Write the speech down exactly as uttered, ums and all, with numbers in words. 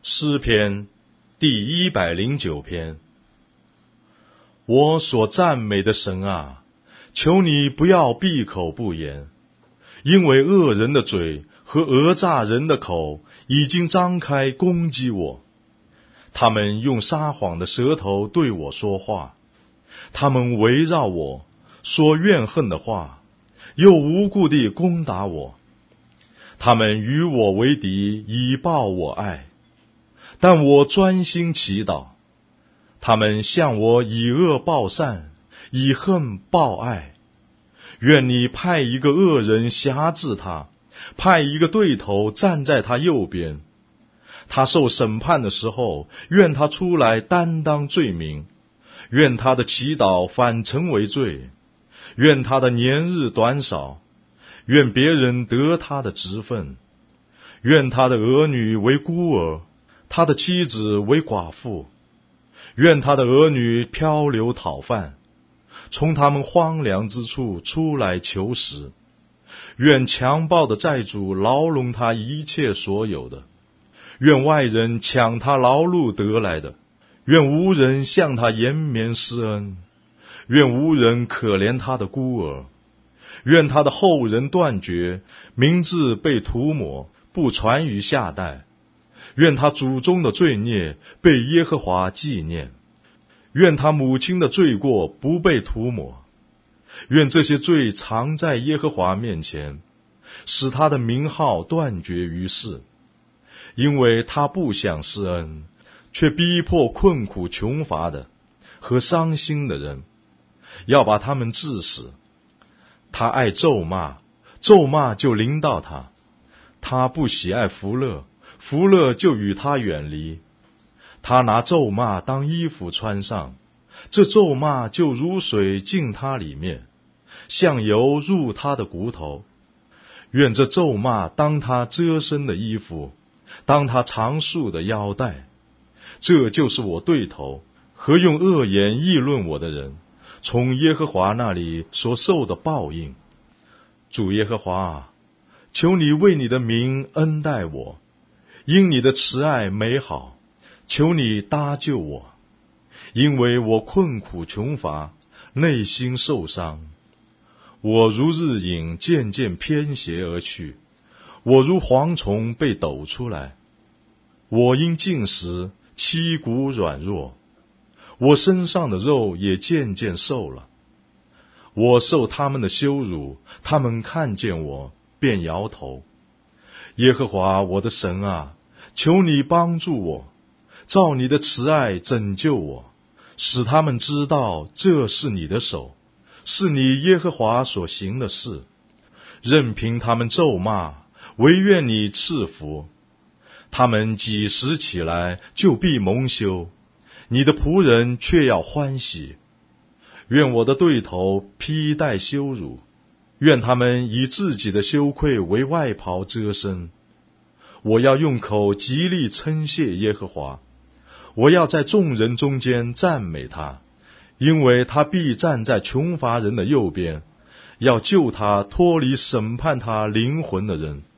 诗篇第一百零九篇。我所赞美的神啊，求你不要闭口不言，因为恶人的嘴和讹诈人的口已经张开攻击我。他们用撒谎的舌头对我说话，他们围绕我，说怨恨的话，又无故地攻打我。他们与我为敌，以报我爱。但我专心祈祷，他们向我以恶报善，以恨报爱。愿你派一个恶人辖制他，派一个对头站在他右边。他受审判的时候，愿他出来担当罪名，愿他的祈祷反成为罪，愿他的年日短少，愿别人得他的职分，愿他的儿女为孤儿，他的妻子为寡妇，愿他的儿女漂流讨饭，从他们荒凉之处出来求食。愿强暴的债主牢笼他一切所有的，愿外人抢他劳碌得来的，愿无人向他延绵施恩，愿无人可怜他的孤儿，愿他的后人断绝，名字被涂抹，不传于下代。愿他祖宗的罪孽被耶和华纪念，愿他母亲的罪过不被涂抹。愿这些罪藏在耶和华面前，使他的名号断绝于世。因为他不想施恩，却逼迫困苦穷乏的和伤心的人，要把他们治死。他爱咒骂，咒骂就临到他。他不喜爱福乐，福乐就与他远离。他拿咒骂当衣服穿上，这咒骂就如水进他里面，像油入他的骨头。愿这咒骂当他遮身的衣服，当他长束的腰带。这就是我对头和用恶言议论我的人从耶和华那里所受的报应。主耶和华啊，求你为你的名恩待我，因你的慈爱美好，求你搭救我，因为我困苦穷乏，内心受伤。我如日影渐渐偏斜而去，我如蝗虫被抖出来。我因进食，七骨软弱，我身上的肉也渐渐瘦了。我受他们的羞辱，他们看见我便摇头。耶和华我的神啊，求你帮助我，照你的慈爱拯救我，使他们知道这是你的手，是你耶和华所行的事。任凭他们咒骂，惟愿你赐福。他们几时起来，就必蒙羞，你的仆人却要欢喜。愿我的对头披戴羞辱，愿他们以自己的羞愧为外袍遮身。我要用口极力称谢耶和华，我要在众人中间赞美他，因为他必站在穷乏人的右边，要救他脱离审判他灵魂的人。